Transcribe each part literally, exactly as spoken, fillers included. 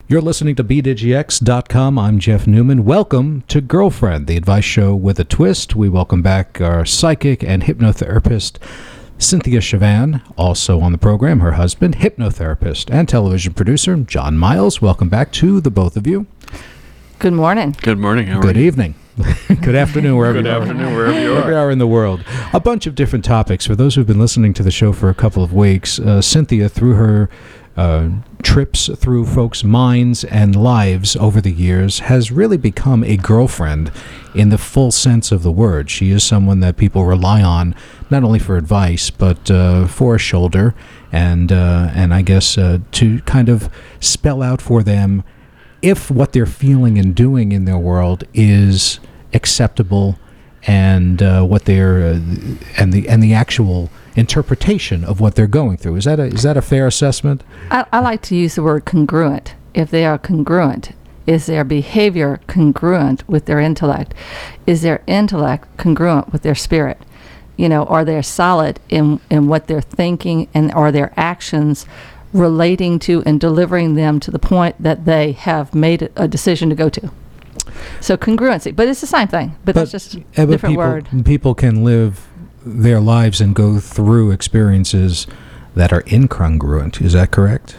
You're listening to B Digi X dot com. I'm Jeff Newman. Welcome to Girlfriend, the advice show with a twist. We welcome back our psychic and hypnotherapist, Cynthia Chavan. Also on the program, her husband, hypnotherapist and television producer, John Miles. Welcome back to the both of you. Good morning. Good morning. How are Good you? evening. Good afternoon, wherever Good you are. afternoon, wherever you Wherever you are. are in the world. A bunch of different topics. For those who've been listening to the show for a couple of weeks, uh, Cynthia, through her uh, trips through folks' minds and lives over the years, has really become a girlfriend in the full sense of the word. She is someone that people rely on, not only for advice, but uh, for a shoulder, and, uh, and I guess uh, to kind of spell out for them if what they're feeling and doing in their world is acceptable, and uh, what they're uh, and the and the actual interpretation of what they're going through. Is that a is that a fair assessment? I, I like to use the word congruent. If they are congruent, is their behavior congruent with their intellect? Is their intellect congruent with their spirit? You know, are they solid in, in what they're thinking, and are their actions relating to and delivering them to the point that they have made a decision to go to? So congruency, but it's the same thing, but, But, that's just a uh, but different people, word. People can live their lives and go through experiences that are incongruent. Is that correct?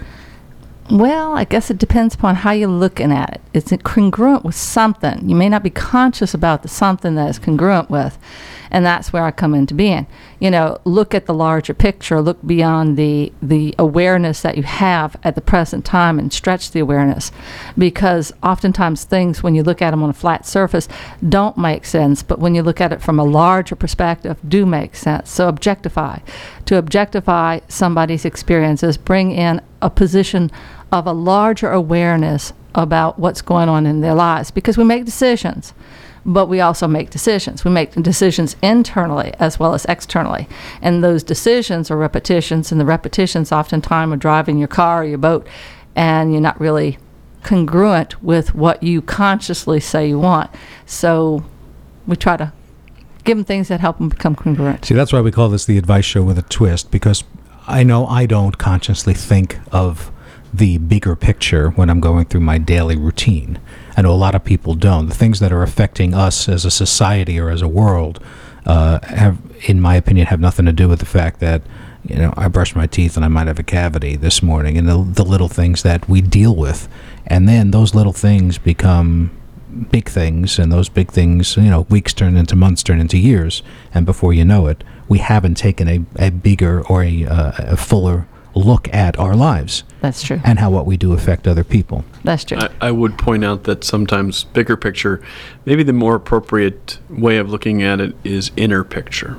Well, I guess it depends upon how you're looking at it. It's congruent with something. You may not be conscious about the something that it's congruent with, and that's where I come into being. You know, look at the larger picture, look beyond the, the awareness that you have at the present time and stretch the awareness, because oftentimes things, when you look at them on a flat surface, don't make sense, but when you look at it from a larger perspective, do make sense. So objectify. To objectify somebody's experiences, bring in a position of a larger awareness about what's going on in their lives, because we make decisions, but we also make decisions. We make decisions internally as well as externally, and those decisions are repetitions, and the repetitions oftentimes are driving your car or your boat, and you're not really congruent with what you consciously say you want. So we try to give them things that help them become congruent. See, that's why we call this the advice show with a twist, because I know I don't consciously think of the bigger picture when I'm going through my daily routine. I know a lot of people don't. The things that are affecting us as a society or as a world uh, have, in my opinion, have nothing to do with the fact that, you know, I brushed my teeth and I might have a cavity this morning, and the, the little things that we deal with. And then those little things become big things, and those big things, you know, weeks turn into months, turn into years, and before you know it, we haven't taken a, a bigger or a, uh, a fuller look at our lives. That's true. And how what we do affect other people. That's true. I, I would point out that sometimes bigger picture, maybe the more appropriate way of looking at it is inner picture.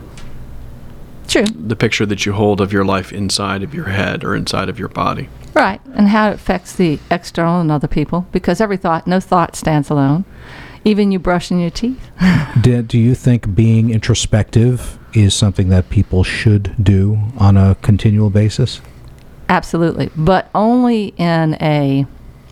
True. The picture that you hold of your life inside of your head or inside of your body. Right, and how it affects the external and other people, because every thought, no thought stands alone, even you brushing your teeth. do, do you think being introspective is something that people should do on a continual basis? Absolutely, but only in a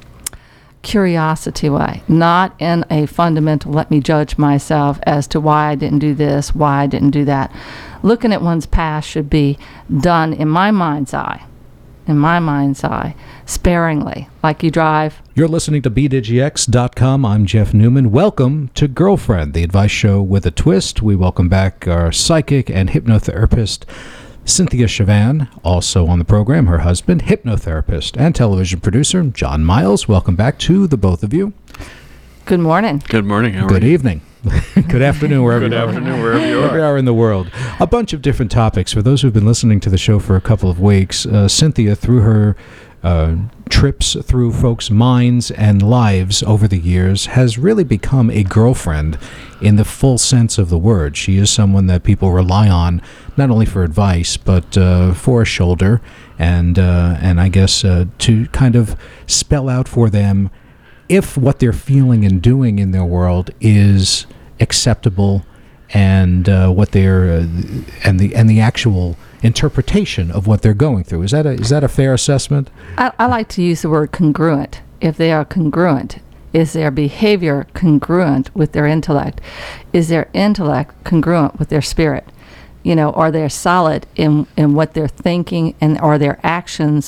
curiosity way, not in a fundamental, let me judge myself as to why I didn't do this, why I didn't do that. Looking at one's past should be done in my mind's eye, in my mind's eye, sparingly, like you drive. You're listening to B Digi X dot com. I'm Jeff Newman. Welcome to Girlfriend, the advice show with a twist. We welcome back our psychic and hypnotherapist, Cynthia Chavan. Also on the program, her husband, hypnotherapist and television producer, John Miles. Welcome back to the both of you. Good morning. Good morning. How are Good you? evening. Good afternoon, wherever Good you are. afternoon, wherever you Wherever you are. are in the world. A bunch of different topics. For those who've been listening to the show for a couple of weeks, uh, Cynthia, through her uh, trips through folks' minds and lives over the years, has really become a girlfriend in the full sense of the word. She is someone that people rely on, not only for advice, but uh, for a shoulder, and uh, and I guess uh, to kind of spell out for them if what they're feeling and doing in their world is acceptable, and uh, what they're uh, and the and the actual interpretation of what they're going through. Is that a is that a fair assessment? I, I like to use the word congruent. If they are congruent, is their behavior congruent with their intellect? Is their intellect congruent with their spirit? You know, are they solid in, in what they're thinking, and are their actions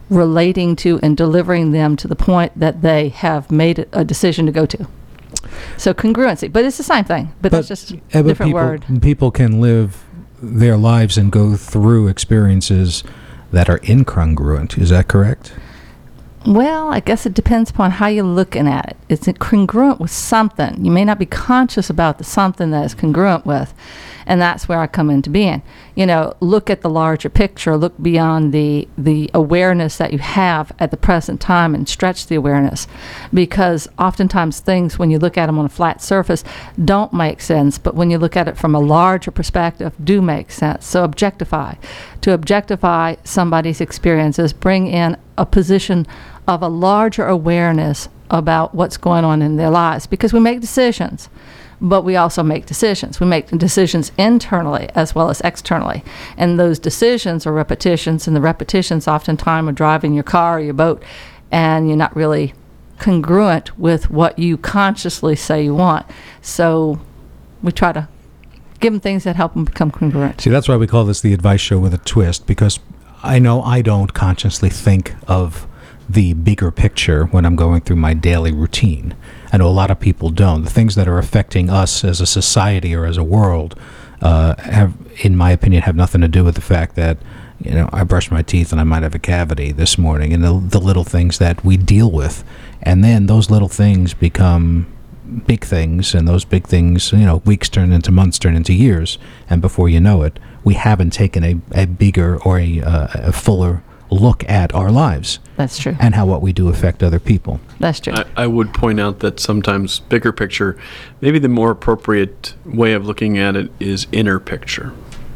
relating to and delivering them to the point that they have made a decision to go to. So congruency, but it's the same thing, but, that's just a uh, but different people, word. People can live their lives and go through experiences that are incongruent. Is that correct? Well, I guess it depends upon how you're looking at it. It's congruent with something. You may not be conscious about the something that it's congruent with, and that's where I come into being. You know, look at the larger picture, look beyond the, the awareness that you have at the present time and stretch the awareness, because oftentimes things, when you look at them on a flat surface, don't make sense, but when you look at it from a larger perspective, do make sense. So objectify. To objectify somebody's experiences, bring in a position of a larger awareness about what's going on in their lives, because we make decisions, but we also make decisions. We make decisions internally as well as externally, and those decisions are repetitions, and the repetitions oftentimes are driving your car or your boat, and you're not really congruent with what you consciously say you want. So we try to give them things that help them become congruent. See, that's why we call this the advice show with a twist, because I know I don't consciously think of the bigger picture when I'm going through my daily routine. I know a lot of people don't. The things that are affecting us as a society or as a world uh, have, in my opinion, have nothing to do with the fact that, you know, I brushed my teeth and I might have a cavity this morning, and the, the little things that we deal with. And then those little things become big things, and those big things, you know, weeks turn into months, turn into years, and before you know it, we haven't taken a, a bigger or a, uh, a fuller look at our lives. That's true. And how what we do affect other people. That's true. I, I would point out that sometimes bigger picture, maybe the more appropriate way of looking at it is inner picture.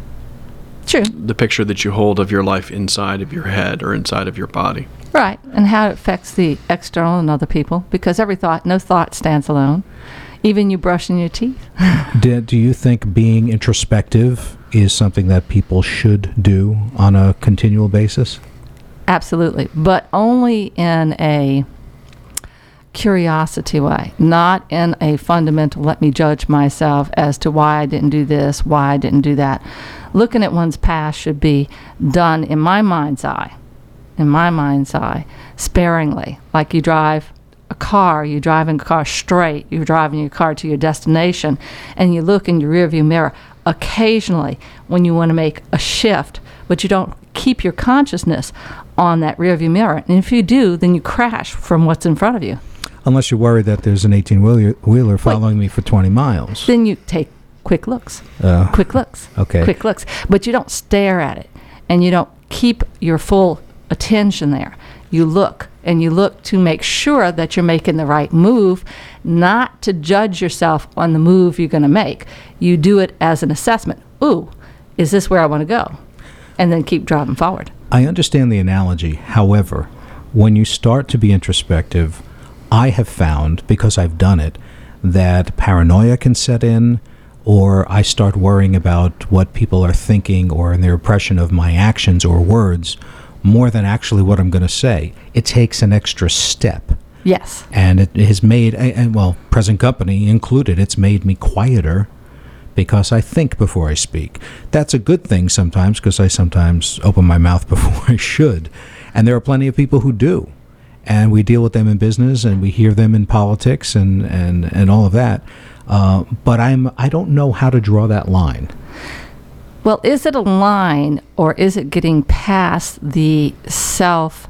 True. The picture that you hold of your life inside of your head or inside of your body. Right, and how it affects the external and other people, because every thought, no thought stands alone, even you brushing your teeth. do, do you think being introspective is something that people should do on a continual basis? Absolutely, but only in a curiosity way, not in a fundamental, let me judge myself as to why I didn't do this, why I didn't do that. Looking at one's past should be done in my mind's eye, in my mind's eye, sparingly. Like you drive a car, you're driving a car straight, you're driving your car to your destination, and you look in your rearview mirror occasionally when you want to make a shift, but you don't keep your consciousness on that rearview mirror. And if you do, then you crash from what's in front of you. Unless you're worried that there's an eighteen-wheeler following me for twenty miles. Then you take quick looks. Uh, quick looks. Okay. Quick looks. But you don't stare at it, and you don't keep your full attention there. You look, and you look to make sure that you're making the right move, not to judge yourself on the move you're going to make. You do it as an assessment. Ooh, is this where I want to go? And then keep driving forward. I understand the analogy. However, when you start to be introspective, I have found, because I've done it, that paranoia can set in, or I start worrying about what people are thinking or in their impression of my actions or words more than actually what I'm going to say. It takes an extra step. Yes. And it has made, and well, present company included, it's made me quieter because I think before I speak. That's a good thing sometimes, because I sometimes open my mouth before I should. And there are plenty of people who do. And we deal with them in business, and we hear them in politics and, and, and all of that. Uh, but I'm I don't know how to draw that line. Well, is it a line, or is it getting past the self,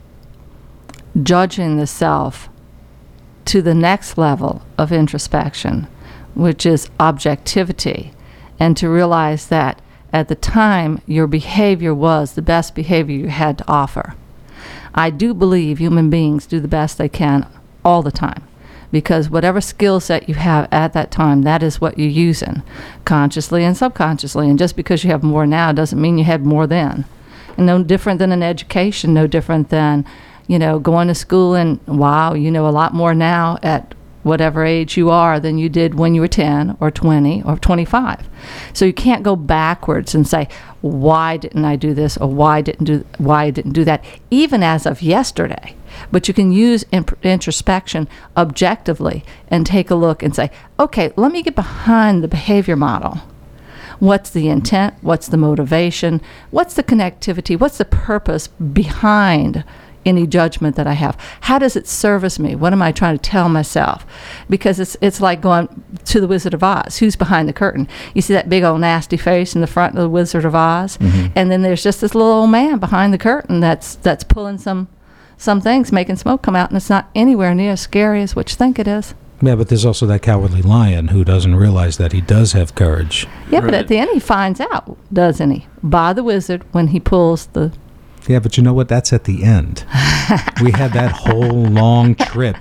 judging the self to the next level of introspection, which is objectivity, and to realize that at the time your behavior was the best behavior you had to offer? I do believe human beings do the best they can all the time, because whatever skill set you have at that time, that is what you're using, consciously and subconsciously. And just because you have more now doesn't mean you had more then. And no different than an education, no different than, you know, going to school and, wow, you know a lot more now at whatever age you are than you did when you were ten or twenty or twenty-five. So you can't go backwards and say, why didn't I do this, or why didn't do why I didn't do that, even as of yesterday. But you can use imp- introspection objectively and take a look and say, okay, let me get behind the behavior model. What's the intent? What's the motivation? What's the connectivity? What's the purpose behind any judgment that I have. How does it service me? What am I trying to tell myself? Because it's it's like going to the Wizard of Oz. Who's behind the curtain? You see that big old nasty face in the front of the Wizard of Oz, Mhm. and then there's just this little old man behind the curtain that's that's pulling some some things, making smoke come out, and it's not anywhere near as scary as what you think it is. Yeah, but there's also that cowardly lion who doesn't realize that he does have courage. Yeah, but Right. at the end he finds out, doesn't he? By the wizard when he pulls the Yeah, but you know what? That's at the end. We had that whole long trip.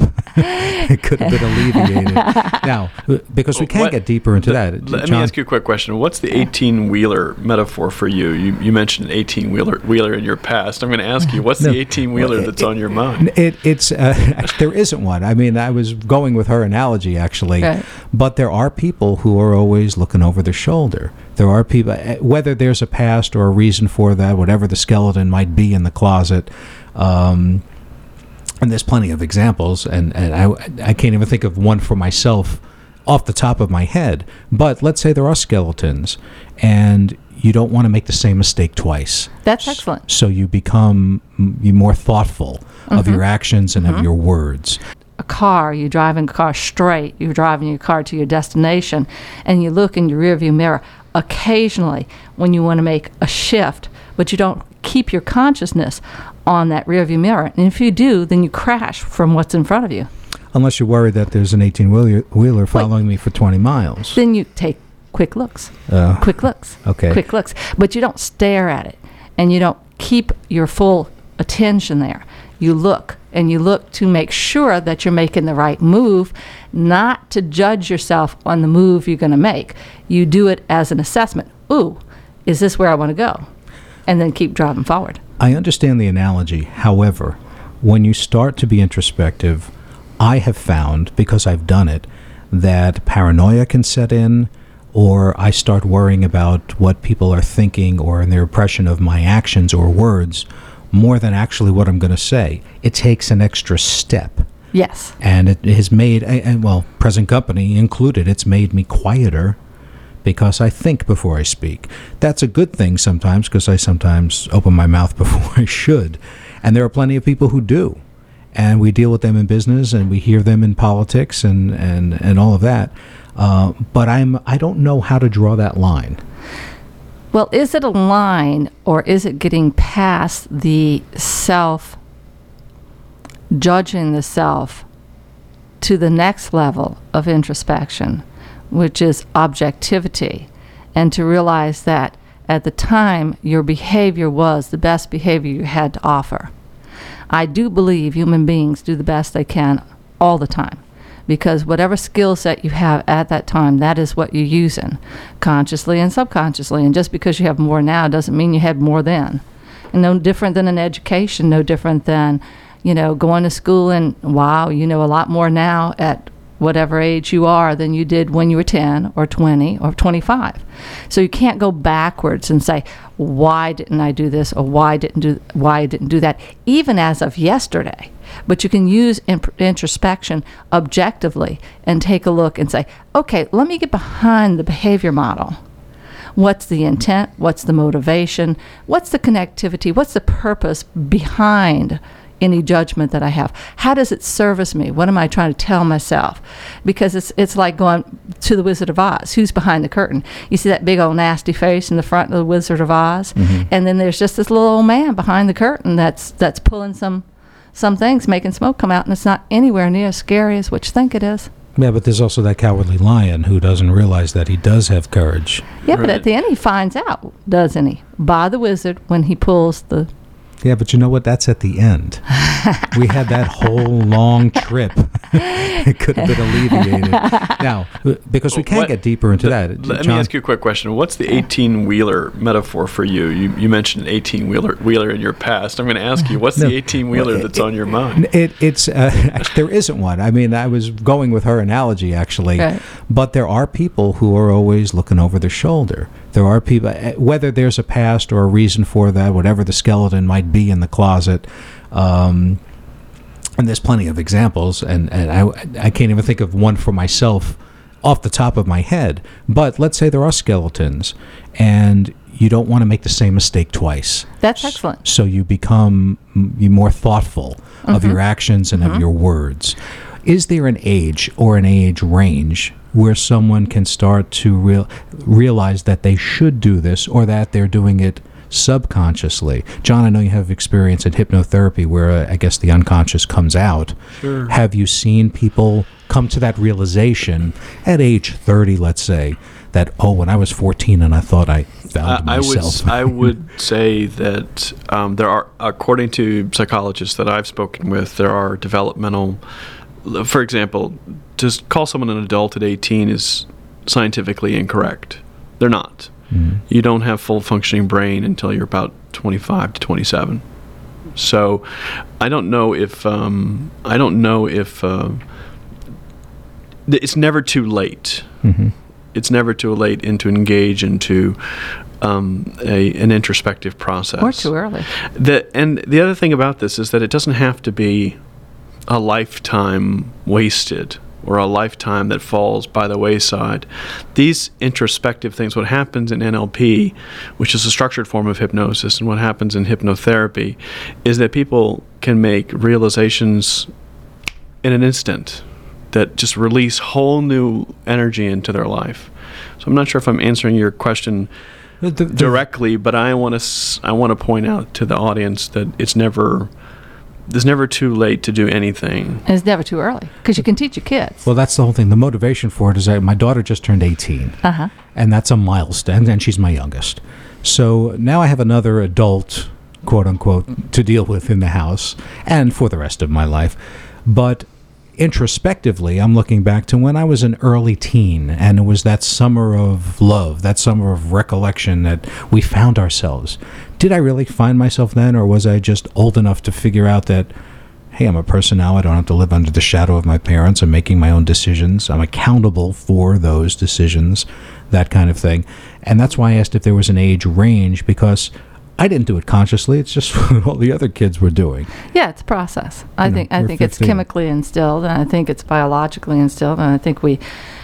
It could have been alleviated. Now, because we Well, can't what- get deeper into Let- that. Let me John- ask you a quick question. What's the eighteen-wheeler metaphor for you? You, you mentioned an eighteen-wheeler wheeler in your past. I'm going to ask you, what's No. the eighteen-wheeler that's on your mind? It, it's uh, there isn't one. I mean, I was going with her analogy actually, Right. but there are people who are always looking over their shoulder. There are people, uh, whether there's a past or a reason for that, whatever the skeleton might be in the closet. Um, and there's plenty of examples, and, and I, I can't even think of one for myself off the top of my head. But let's say there are skeletons, and you don't want to make the same mistake twice. That's excellent. So you become m- you more thoughtful of your actions and of your words. A car, you're driving a car straight, you're driving your car to your destination, and you look in your rearview mirror occasionally when you want to make a shift, but you don't keep your consciousness on that rearview mirror. And if you do, then you crash from what's in front of you. Unless you're worried that there's an eighteen-wheeler wheeler following me for twenty miles. Then you take quick looks, Uh, quick looks, Okay. quick looks. But you don't stare at it, and you don't keep your full attention there. You look, and you look to make sure that you're making the right move, not to judge yourself on the move you're going to make. You do it as an assessment. Ooh, is this where I want to go? And then keep driving forward. I understand the analogy. However, when you start to be introspective, I have found, because I've done it, that paranoia can set in, or I start worrying about what people are thinking or in their impression of my actions or words more than actually what I'm going to say. It takes an extra step. Yes. And it has made, and well, present company included, it's made me quieter because I think before I speak. That's a good thing sometimes, because I sometimes open my mouth before I should. And there are plenty of people who do. And we deal with them in business, and we hear them in politics and, and, and all of that. Uh, but I'm, I don't know how to draw that line. Well, is it a line, or is it getting past the self, judging the self to the next level of introspection, which is objectivity, and to realize that at the time your behavior was the best behavior you had to offer? I do believe human beings do the best they can all the time, because whatever skill set you have at that time, that is what you're using, consciously and subconsciously. And just because you have more now doesn't mean you had more then. And no different than an education, no different than, you know, going to school and, wow, you know a lot more now at whatever age you are than you did when you were ten or twenty or twenty-five. So you can't go backwards and say, why didn't I do this, or why didn't do why I didn't do that, even as of yesterday. But you can use imp- introspection objectively and take a look and say, okay, let me get behind the behavior model. What's the intent? What's the motivation? What's the connectivity? What's the purpose behind any judgment that I have? How does it service me? What am I trying to tell myself? Because it's it's like going to the Wizard of Oz. Who's behind the curtain? You see that big old nasty face in the front of the Wizard of Oz, Mhm. and then there's just this little old man behind the curtain that's that's pulling some some things, making smoke come out, and it's not anywhere near as scary as what you think it is. Yeah, but there's also that cowardly lion who doesn't realize that he does have courage. Yeah, but Right. at the end he finds out, doesn't he? By the wizard when he pulls the Yeah, but you know what? That's at the end. We had that whole long trip. It could have been alleviated. Now, because we can't What- get deeper into Let- that. Let me John- ask you a quick question. What's the eighteen-wheeler metaphor for you? You, you mentioned an eighteen-wheeler wheeler in your past. I'm going to ask you, what's No. the eighteen-wheeler that's on your mind? It, it's uh, there isn't one. I mean, I was going with her analogy actually, Right. but there are people who are always looking over their shoulder. There are people, uh, whether there's a past or a reason for that, whatever the skeleton might be in the closet. Um, and there's plenty of examples, and, and I, I can't even think of one for myself off the top of my head. But let's say there are skeletons, and you don't want to make the same mistake twice. That's excellent. So you become m- you more thoughtful of Mhm. your actions and Mhm. of your words. Is there an age or an age range where someone can start to real, realize that they should do this or that they're doing it subconsciously? John, I know you have experience in hypnotherapy where uh, I guess the unconscious comes out. Sure. Have you seen people come to that realization at age thirty, let's say, that, oh, when I was fourteen and I thought I found I, I would myself? s- I would say that um, there are, according to psychologists that I've spoken with, there are developmental. For example, to s- call someone an adult at eighteen is scientifically incorrect. They're not. Mhm. You don't have full functioning brain until you're about twenty-five to twenty-seven. So, I don't know if um, I don't know if uh, th- it's never too late. Mhm. It's never too late in to engage into um, a, an introspective process. Or too early. The, and the other thing about this is that it doesn't have to be a lifetime wasted or a lifetime that falls by the wayside. These introspective things, what happens in N L P, which is a structured form of hypnosis, and what happens in hypnotherapy, is that people can make realizations in an instant that just release whole new energy into their life. So I'm not sure if I'm answering your question The- the- directly, but I want to I want to point out to the audience that it's never it's never too late to do anything. And it's never too early because you can teach your kids. Well, that's the whole thing. The motivation for it is that my daughter just turned eighteen. Uh-huh. And that's a milestone, and she's my youngest. So now I have another adult, quote unquote, to deal with in the house and for the rest of my life. But introspectively, I'm looking back to when I was an early teen, and it was that summer of love, that summer of recollection that we found ourselves. Did I really find myself then, or was I just old enough to figure out that, hey, I'm a person now, I don't have to live under the shadow of my parents, I'm making my own decisions, I'm accountable for those decisions, that kind of thing. And that's why I asked if there was an age range, because I didn't do it consciously, it's just what all the other kids were doing. Yeah, it's a process. I You know, think I we're think it's fifteen. chemically instilled, and I think it's biologically instilled, and I think we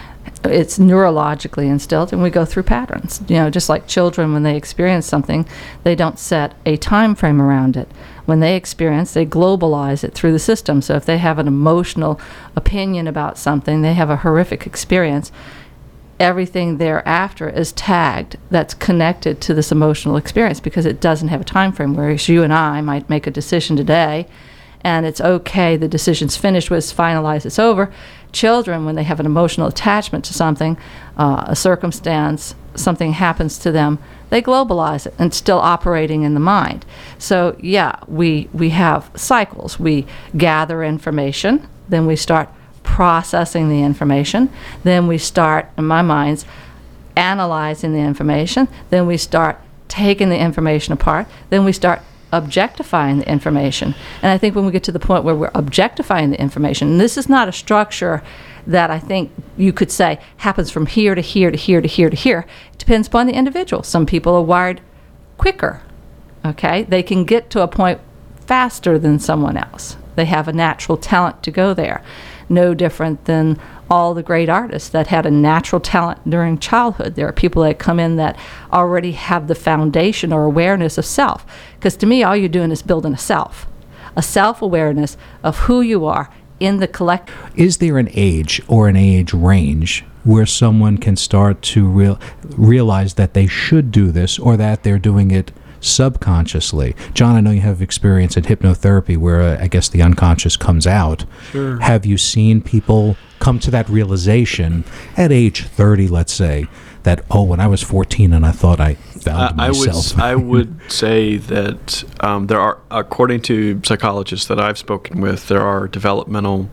it's neurologically instilled, and we go through patterns. You know, just like children, when they experience something, they don't set a time frame around it. When they experience, they globalize it through the system. So if they have an emotional opinion about something, they have a horrific experience, everything thereafter is tagged that's connected to this emotional experience because it doesn't have a time frame. Whereas you and I might make a decision today and it's okay, the decision's finished, it's finalized, it's over. Children, when they have an emotional attachment to something, uh, a circumstance, something happens to them, they globalize it and it's still operating in the mind. So yeah, we we have cycles. We gather information, then we start processing the information, then we start, in my mind, analyzing the information, then we start taking the information apart, then we start objectifying the information. And I think when we get to the point where we're objectifying the information, and this is not a structure that I think you could say happens from here to here to here to here to here. It depends upon the individual. Some people are wired quicker, okay? They can get to a point faster than someone else. They have a natural talent to go there. No different than all the great artists that had a natural talent during childhood. There are people that come in that already have the foundation or awareness of self. Because to me, all you're doing is building a self, a self-awareness of who you are in the collective. Is there an age or an age range where someone can start to real, realize that they should do this or that they're doing it subconsciously? John, I know you have experience in hypnotherapy where uh, I guess the unconscious comes out. Sure. Have you seen people come to that realization at age thirty, let's say, that, oh, when I was fourteen and I thought I found I, I would myself? s- I would say that um, there are, according to psychologists that I've spoken with, there are developmental.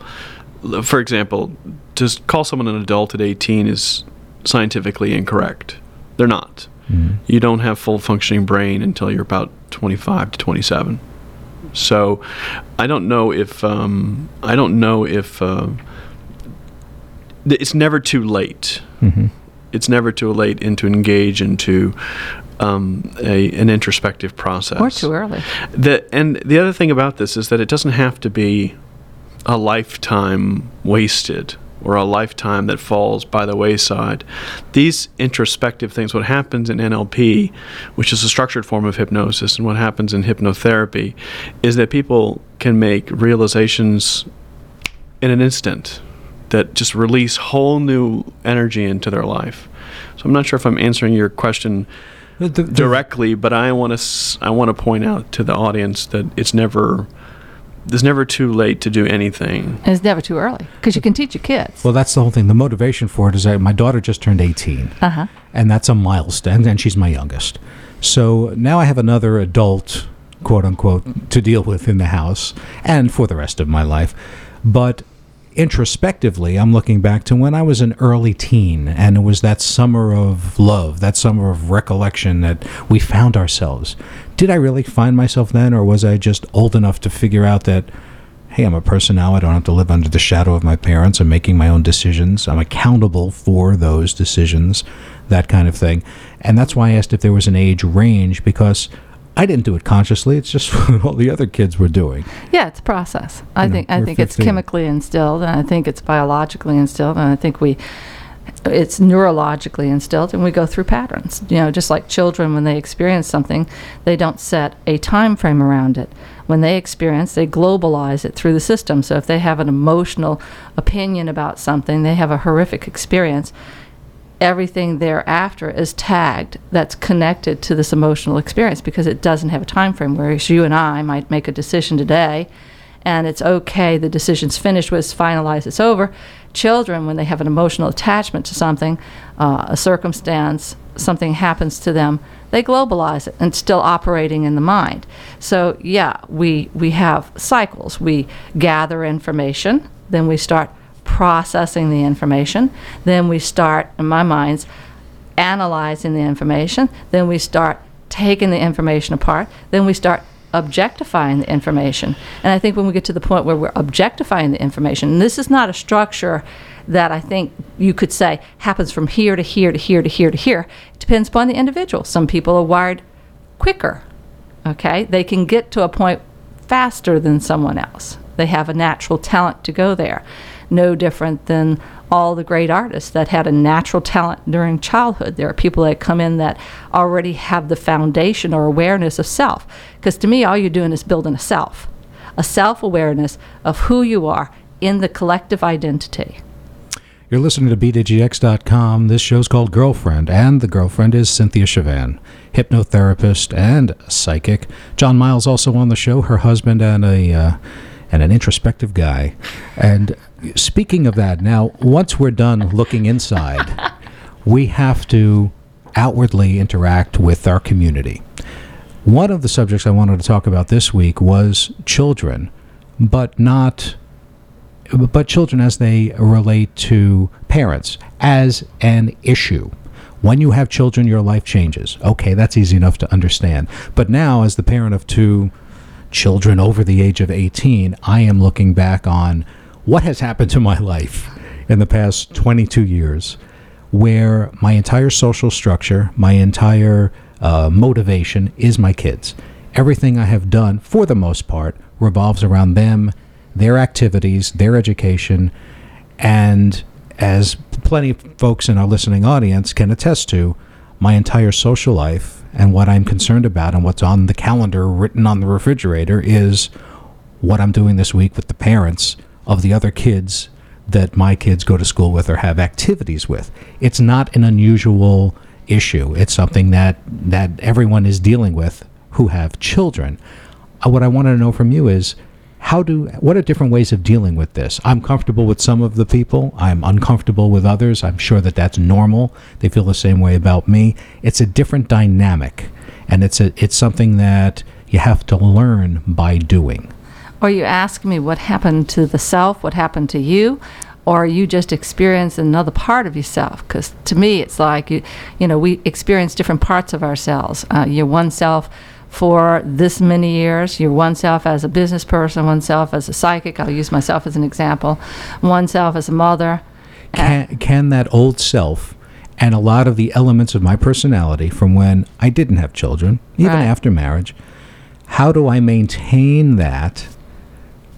For example, to s- call someone an adult at eighteen is scientifically incorrect. They're not. Mhm. You don't have full functioning brain until you're about twenty-five to twenty-seven. So, I don't know if um, I don't know if uh, th- it's never too late. Mhm. It's never too late in to engage into um, a, an introspective process. Or too early. The, and the other thing about this is that it doesn't have to be a lifetime wasted or a lifetime that falls by the wayside. These introspective things, what happens in N L P, which is a structured form of hypnosis, and what happens in hypnotherapy, is that people can make realizations in an instant that just release whole new energy into their life. So I'm not sure if I'm answering your question The- the- directly, but I want to I want to point out to the audience that it's never it's never too late to do anything. And it's never too early because you can teach your kids. Well, that's the whole thing. The motivation for it is that my daughter just turned eighteen, Uh-huh. and that's a milestone, and she's my youngest. So now I have another adult, quote unquote, to deal with in the house and for the rest of my life. But introspectively, I'm looking back to when I was an early teen, and it was that summer of love, that summer of recollection that we found ourselves. Did I really find myself then, or was I just old enough to figure out that, hey, I'm a person now, I don't have to live under the shadow of my parents, I'm making my own decisions, I'm accountable for those decisions, that kind of thing. And that's why I asked if there was an age range, because I didn't do it consciously, it's just what all the other kids were doing. Yeah, it's a process. I You know, think I we're think it's fifteen. chemically instilled, and I think it's biologically instilled, and I think we it's neurologically instilled, and we go through patterns. You know, just like children, when they experience something, they don't set a time frame around it. When they experience, they globalize it through the system. So if they have an emotional opinion about something, they have a horrific experience, everything thereafter is tagged that's connected to this emotional experience because it doesn't have a time frame. Whereas you and I might make a decision today and it's okay, the decision's finished, it's finalized, it's over. Children, when they have an emotional attachment to something, uh, a circumstance, something happens to them, they globalize it and it's still operating in the mind. So yeah, we we have cycles. We gather information, then we start processing the information, then we start, in my mind, analyzing the information, then we start taking the information apart, then we start objectifying the information. And I think when we get to the point where we're objectifying the information, and this is not a structure that I think you could say happens from here to here to here to here to here. It depends upon the individual. Some people are wired quicker, okay? They can get to a point faster than someone else. They have a natural talent to go there. No different than all the great artists that had a natural talent during childhood. There are people that come in that already have the foundation or awareness of self. Because to me, all you're doing is building a self, a self-awareness of who you are in the collective identity. You're listening to B D G X dot com. This show's called Girlfriend, and the girlfriend is Cynthia Chavan, hypnotherapist and psychic. John Miles also on the show, her husband and a uh, and an introspective guy. And speaking of that, now, once we're done looking inside, we have to outwardly interact with our community. One of the subjects I wanted to talk about this week was children, but not... but children as they relate to parents as an issue. When you have children, your life changes. Okay, that's easy enough to understand. But now, as the parent of two children over the age of eighteen, I am looking back on what has happened to my life in the past twenty-two years, where my entire social structure, my entire uh, motivation is my kids. Everything I have done, for the most part, revolves around them, their activities, their education, and as plenty of folks in our listening audience can attest to, my entire social life and what I'm concerned about and what's on the calendar written on the refrigerator is what I'm doing this week with the parents of the other kids that my kids go to school with or have activities with. It's not an unusual issue. It's something that, that everyone is dealing with who have children. Uh, what I want to know from you is, How do, what are different ways of dealing with this? I'm comfortable with some of the people. I'm uncomfortable with others. I'm sure that that's normal. They feel the same way about me. It's a different dynamic, and it's a, it's something that you have to learn by doing. Or you ask me what happened to the self, what happened to you, or you just experience another part of yourself. Because to me, it's like, you, you know, we experience different parts of ourselves. Uh, your one self for this many years, your one self as a business person, one self as a psychic, I'll use myself as an example, one self as a mother. Can, can that old self and a lot of the elements of my personality from when I didn't have children, even Right. after marriage, how do I maintain that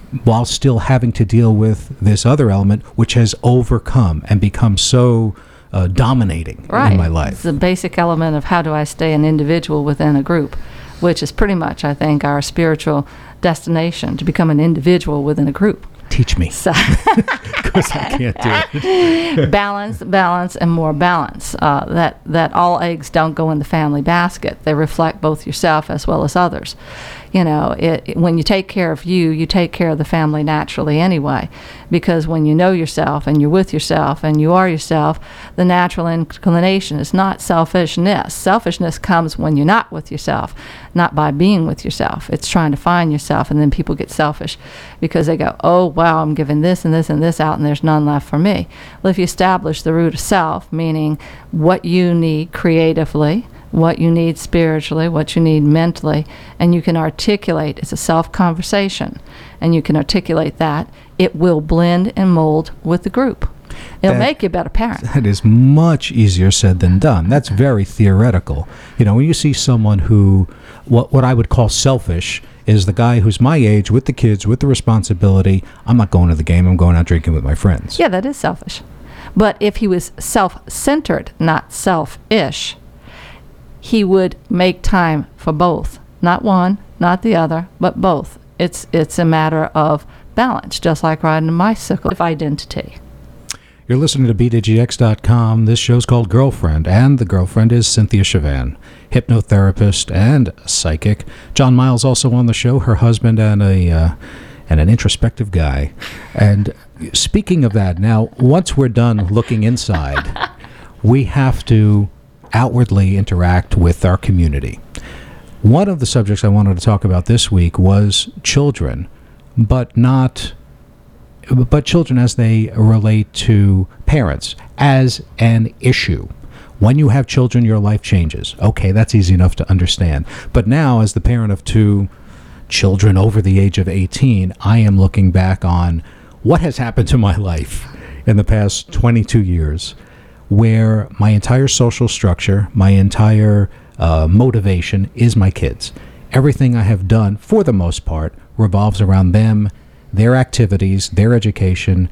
while still having to deal with this other element, which has overcome and become so uh, dominating Right. in my It's life. the basic element of how do I stay an individual within a group, which is pretty much, I think, our spiritual destination, to become an individual within a group. Teach me, So because I can't do it. balance, balance, and more balance. Uh, that that all eggs don't go in the family basket. They reflect both yourself as well as others. You know, it, it- when you take care of you, you take care of the family naturally anyway. Because when you know yourself and you're with yourself and you are yourself, the natural inclination is not selfishness. Selfishness comes when you're not with yourself, not by being with yourself. It's trying to find yourself, and then people get selfish because they go, oh, wow, I'm giving this and this and this out, and there's none left for me. Well, if you establish the root of self, meaning what you need creatively, what you need spiritually, what you need mentally, and you can articulate, it's a self-conversation, and you can articulate that, it will blend and mold with the group. It'll That- make you a better parent. That is much easier said than done. That's very theoretical. You know, when you see someone who, what what I would call selfish, is the guy who's my age, with the kids, with the responsibility. I'm not going to the game. I'm going out drinking with my friends. Yeah, that is selfish. But if he was self-centered, not selfish, he would make time for both. Not one, not the other, but both. It's it's a matter of balance, just like riding a bicycle, of identity. You're listening to B D G X dot com. This show's called Girlfriend, and the girlfriend is Cynthia Chavan, hypnotherapist and psychic. John Miles also on the show, her husband and a uh, and an introspective guy. And speaking of that, now, once we're done looking inside, we have to outwardly interact with our community. One of the subjects I wanted to talk about this week was children, but not but children as they relate to parents as an issue. When you have children, your life changes. Okay, that's easy enough to understand. But now, as the parent of two children over the age of eighteen, I am looking back on what has happened to my life in the past twenty-two years, where my entire social structure, my entire uh, motivation is my kids. Everything I have done, for the most part, revolves around them, their activities, their education,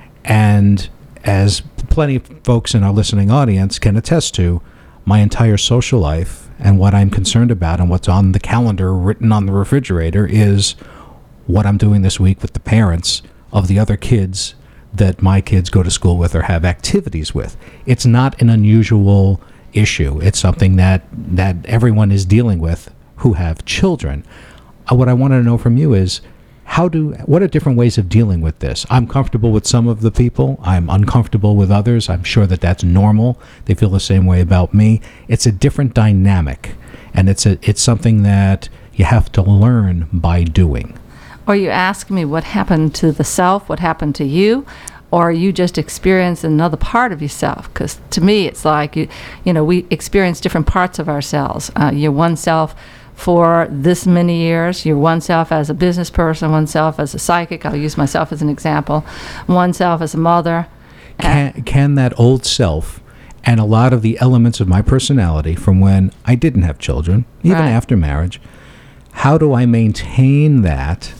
and as plenty of folks in our listening audience can attest to, my entire social life and what I'm concerned about and what's on the calendar written on the refrigerator is what I'm doing this week with the parents of the other kids that my kids go to school with or have activities with. It's not an unusual issue. It's something that, that everyone is dealing with who have children. Uh, what I want to know from you is, how do what are different ways of dealing with this? I'm comfortable with some of the people. I'm uncomfortable with others. I'm sure that that's normal. They feel the same way about me. It's a different dynamic, and it's a it's something that you have to learn by doing. Or you ask me what happened to the self, what happened to you, or you just experience another part of yourself. Because to me, it's like, you, you know, we experience different parts of ourselves. Uh, your one self for this many years, your one self as a business person, one self as a psychic, I'll use myself as an example, one self as a mother. Can, can that old self and a lot of the elements of my personality from when I didn't have children, even Right. after marriage, how do I maintain that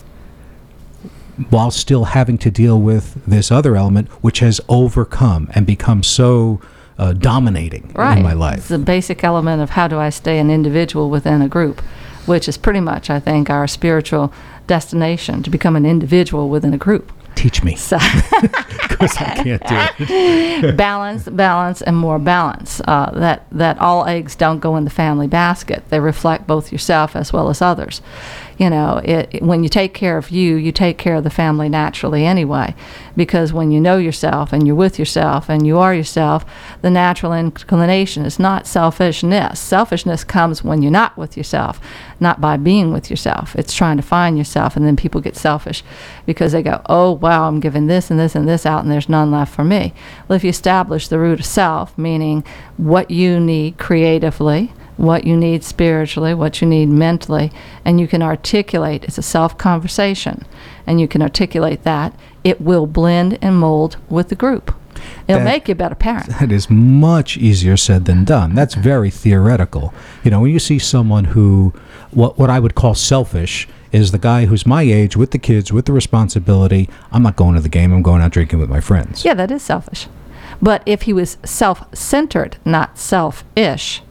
while still having to deal with this other element, which has overcome and become so uh, dominating Right. in my It's life? the basic element of how do I stay an individual within a group, which is pretty much, I think, our spiritual destination, to become an individual within a group. Teach me, So because I can't do it. balance, balance, and more balance. Uh, that that all eggs don't go in the family basket. They reflect both yourself as well as others. You know, it, it- when you take care of you, you take care of the family naturally anyway. Because when you know yourself and you're with yourself and you are yourself, the natural inclination is not selfishness. Selfishness comes when you're not with yourself, not by being with yourself. It's trying to find yourself, and then people get selfish because they go, oh, wow, I'm giving this and this and this out, and there's none left for me. Well, if you establish the root of self, meaning what you need creatively, what you need spiritually, what you need mentally, and you can articulate, it's a self-conversation, and you can articulate that, it will blend and mold with the group. It'll That- make you a better parent. That is much easier said than done. That's very theoretical. You know, when you see someone who, what what I would call selfish, is the guy who's my age with the kids, with the responsibility. I'm not going to the game. I'm going out drinking with my friends. Yeah, that is selfish. But if he was self-centered, not selfish,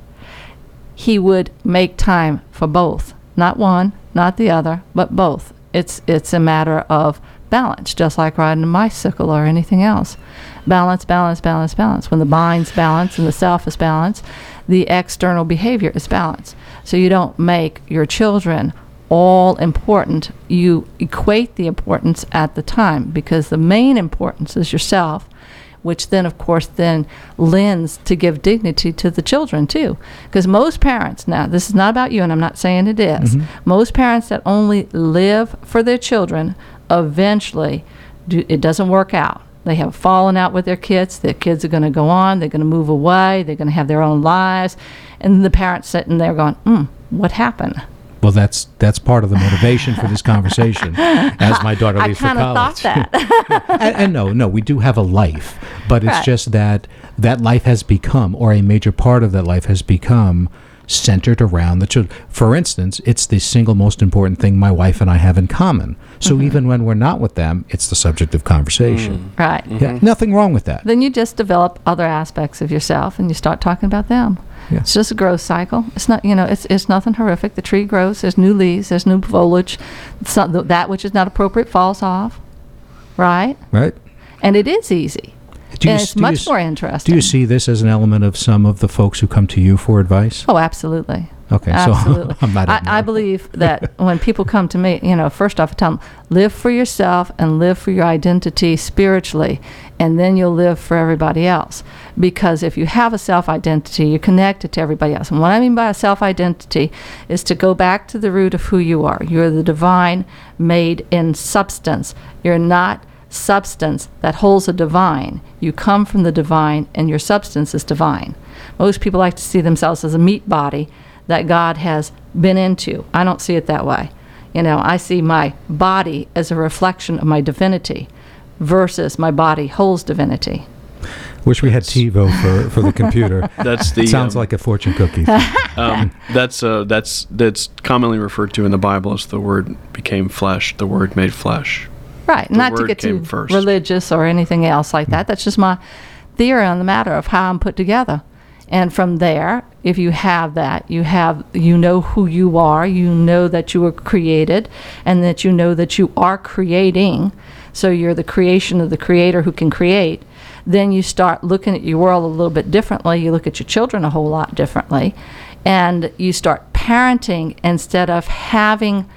he would make time for both. Not one, not the other, but both. It's it's a matter of balance, just like riding a bicycle or anything else. Balance, balance, balance, balance. When the mind's balanced and the self is balanced, the external behavior is balanced. So you don't make your children all important. You equate the importance at the time, because the main importance is yourself, which then, of course, then lends to give dignity to the children, too. Because most parents, now, this is not about you, and I'm not saying it is, Mhm. most parents that only live for their children, eventually, do, it doesn't work out. They have fallen out with their kids. Their kids are going to go on. They're going to move away. They're going to have their own lives. And the parents sitting there going, hmm, what happened? Well, that's that's part of the motivation for this conversation as my daughter I leaves for kind of college. thought that. and, and no, no, we do have a life, but it's Right. just that that life has become, or a major part of that life has become, centered around the children. For instance, it's the single most important thing my wife and I have in common. So Mm-hmm. even when we're not with them, it's the subject of conversation. Right. Yeah, nothing wrong with that. Then you just develop other aspects of yourself and you start talking about them. Yeah. It's just a growth cycle. It's not, you know, it's it's nothing horrific. The tree grows, there's new leaves, there's new foliage. It's not, that which is not appropriate falls off, right? Right? And it is easy. Do you and s- it's do you much s- more interesting. Do you see this as an element of some of the folks who come to you for advice? Oh, absolutely. Okay, Absolutely. so I'm not I, I ignorant. believe that when people come to me, you know, first off, I tell them, live for yourself and live for your identity spiritually, and then you'll live for everybody else. Because if you have a self-identity, you're connected to everybody else. And what I mean by a self-identity is to go back to the root of who you are. You're the divine made in substance. You're not substance that holds a divine. You come from the divine, and your substance is divine. Most people like to see themselves as a meat body that God has been into. I don't see it that way. You know, I see my body as a reflection of my divinity versus my body holds divinity. Wish we had TiVo for, for the computer. That's the It sounds um, like a fortune cookie. um, that's uh, that's that's commonly referred to in the Bible as the Word became flesh. The Word made flesh. Right. The Not to word get came too first. religious or anything else like that. That's just my theory on the matter of how I'm put together. And from there, if you have that, you have, you know who you are, you know that you were created, and that you know that you are creating. So you're the creation of the creator who can create. Then you start looking at your world a little bit differently. You look at your children a whole lot differently. And you start parenting instead of having,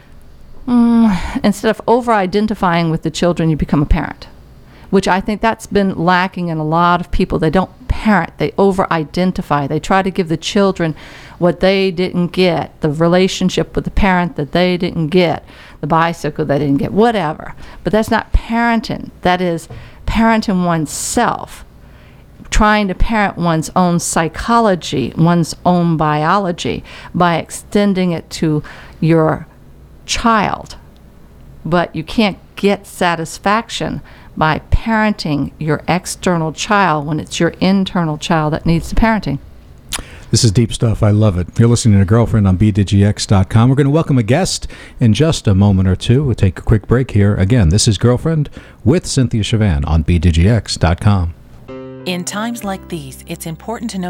mm, instead of over-identifying with the children, you become a parent. Which I think that's been lacking in a lot of people. They don't parent, they over-identify. They try to give the children what they didn't get, the relationship with the parent that they didn't get, the bicycle they didn't get, whatever. But that's not parenting. That is parenting oneself, trying to parent one's own psychology, one's own biology, by extending it to your child. But you can't get satisfaction by parenting your external child when it's your internal child that needs the parenting. This is deep stuff. I love it. You're listening to Girlfriend on B D G X dot com. We're going to welcome a guest in just a moment or two. We'll take a quick break here. Again, this is Girlfriend with Cynthia Chavan on B D G X dot com. In times like these, it's important to know